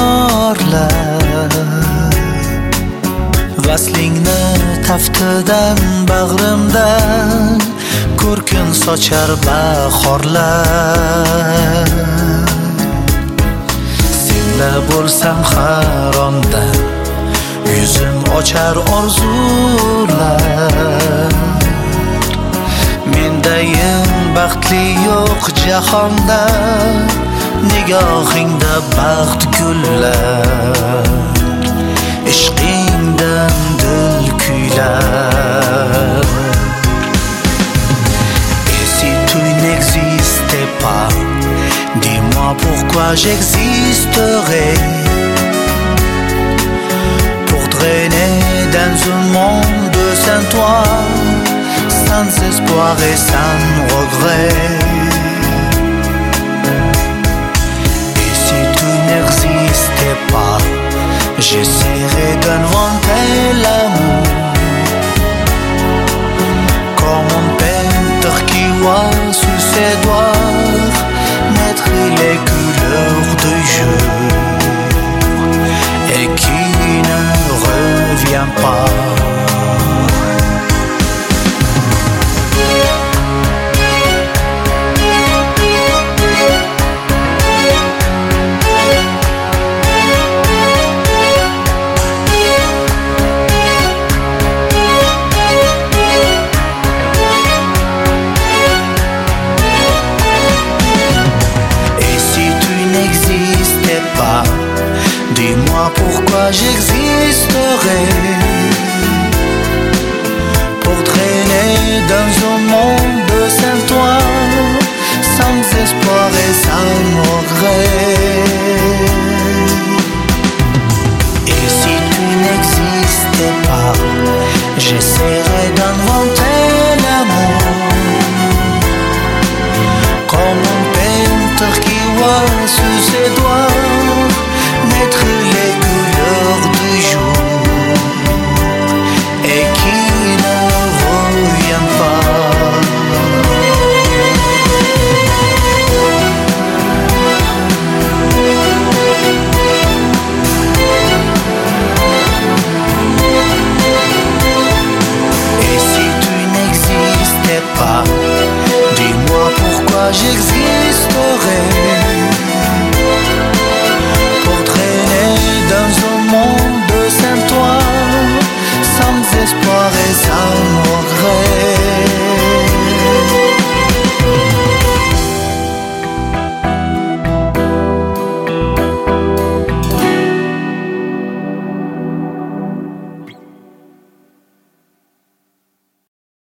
bahorlar vaslingni taftidan bag'rimdan ko'rkin sochar bahorlar senla bo'lsam har onda yuzim ochar orzular mendayim baxtli yo'q jahonda nigohingda baxt gullar ishqingdan dil kuylar et si tu n'existais pas dis-moi pourquoi j'existerais pour traîner dans un monde sans toi sans espoir et sans regret. Et si tu n'existais pas, j'essaierais d'inventer l'amour comme un peintre qui voit sous ses doigts naître les couleurs du jour et qui ne revient pas. Dis-moi pourquoi j'existerais pour traîner dans un monde sans toi, sans espoir et sans regret. Et si tu n'existais pas, j'essaierais d'inventer l'amour comme un peintre qui voit sous ses doigts naître les couleurs du jour et qui ne revient pas. Et si tu n'existais pas, dis-moi pourquoi j'existerais dans un monde sans toi, sans espoir et sans